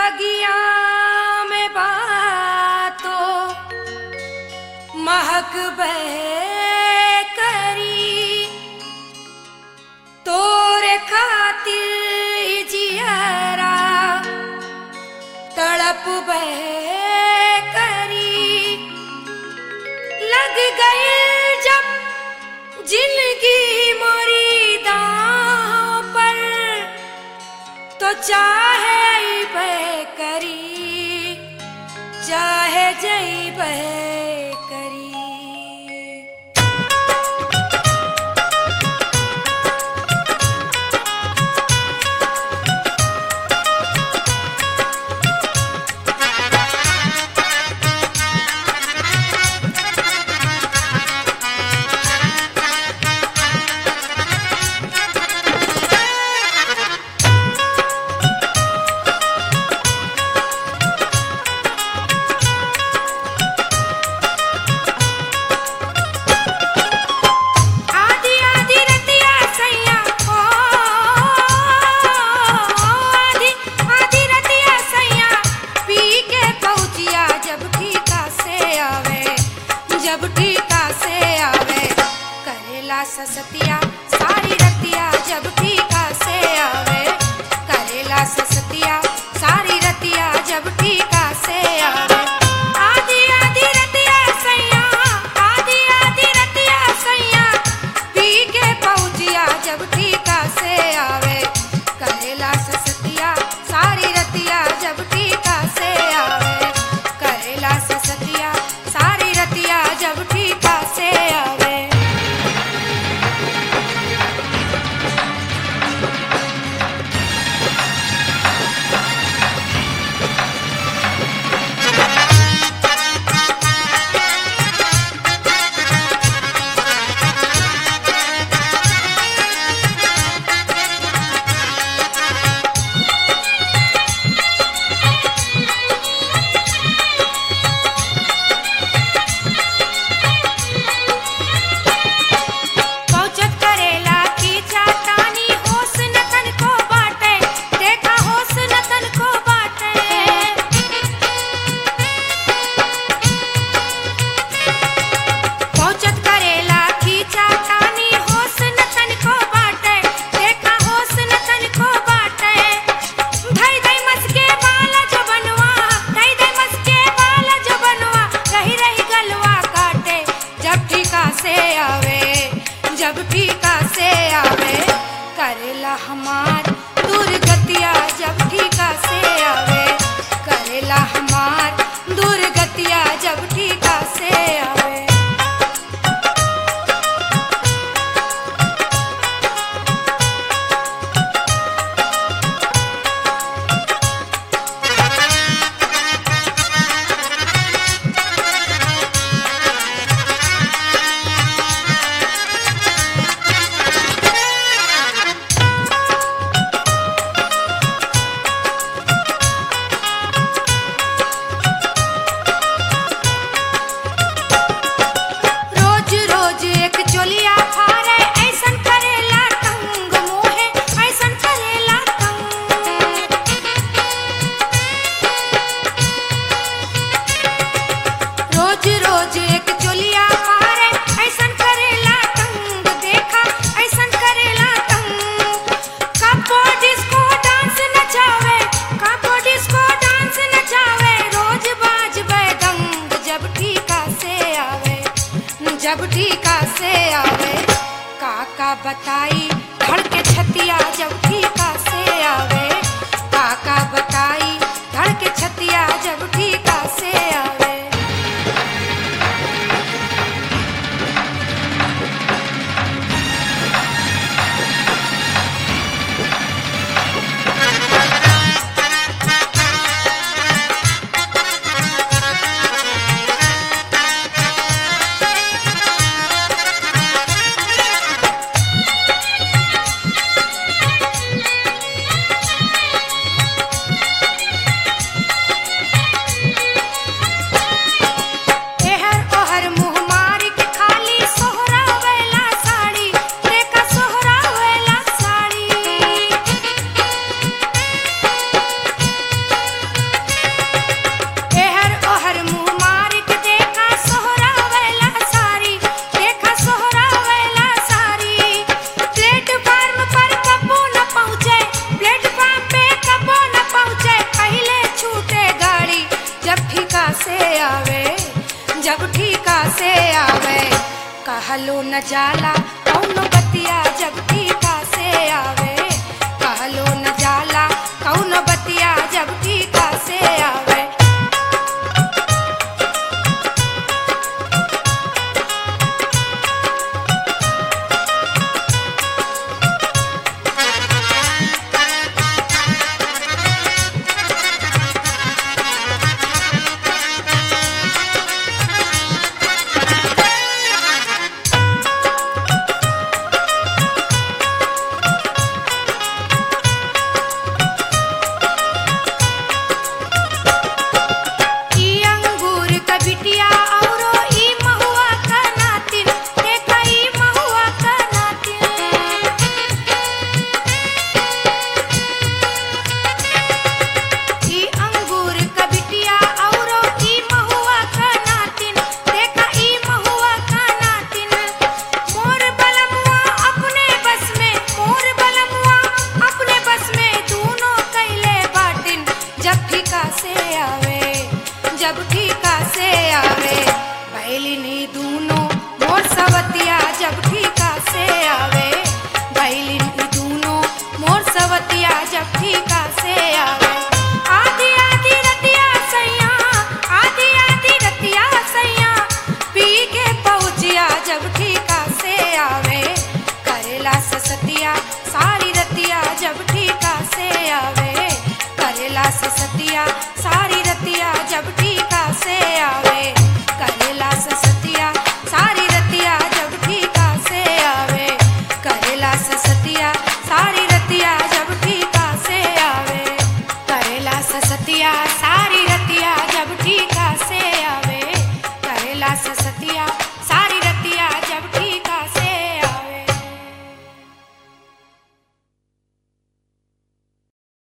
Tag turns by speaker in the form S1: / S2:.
S1: बगिया में बातों महक बह करी तोरे खातिर जियरा तड़प बह करी लग गई जब जिंदगी मोरी दांव पर तो चाहे बह करी चाहे जई बह करी। ससतिया सारी रतिया जब ठीका से आवे करेला ससतिया सारी रतिया जब ठीका से आवे आधी आधी रतिया सैया आधी आधी रतिया सैया पी के पहुंचिया जब ठीका से आवे करेला ससतिया सारी रतिया जब ठीका से आवे करेला ससतिया सारी रतिया जब ठीका से आवे। जब ठीका से आवे करेला हमार दुर्गतिया जब ठीका से आवे करेला हमार दुर्गतिया जब ठीका से आवे। जब ठीका से आवे काका बताई धड़के छतिया जब ठीका से आवे काका बताई धड़के छतिया जब ठीका से आवे। कहलो न जाला कौनो बतिया जब ठीका से आवे, कहलो न जाला कौनो बतिया जब ठीका से आवे। जब ठीका से आवे बैलिनी दूनो मोर सवतिया जब ठीका से आवे, बैलिनी दूनो मोर सवतिया जब ठीका से आवे। आधी आधी रतिया सैया, आधी आधी रतिया सैया पी के पहुँचिया जब ठीका से आवे, करेला ससतिया सारी रतिया जब ठीका से आवे, करेला ससतिया सारी रतिया जब ठीका से आवे, करेला ससतिया सारी रतिया जब ठीका से आवे, करेला ससतिया सारी